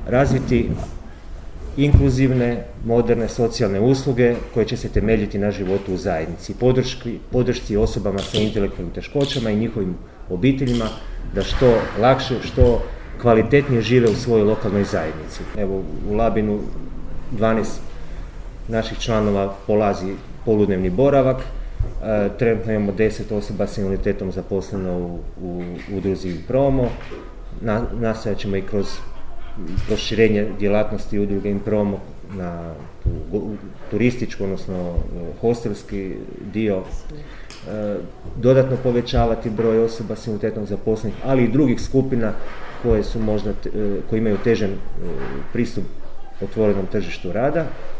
razviti inkluzivne, moderne socijalne usluge koje će se temeljiti na životu u zajednici, podršci osobama sa intelektualnim teškoćama i njihovim obiteljima da što lakše, što kvalitetnije žive u svojoj lokalnoj zajednici. Evo, u Labinu 12 naših članova polazi poludnevni boravak, trenutno imamo 10 osoba s invaliditetom zaposleno u udruzi Promo, nastojat ćemo i kroz proširenje djelatnosti udruge Promo na turističku, odnosno hostelski dio, dodatno povećavati broj osoba s invaliditetom zaposlenih, ali i drugih skupina koje imaju težan pristup otvorenom tržištu rada.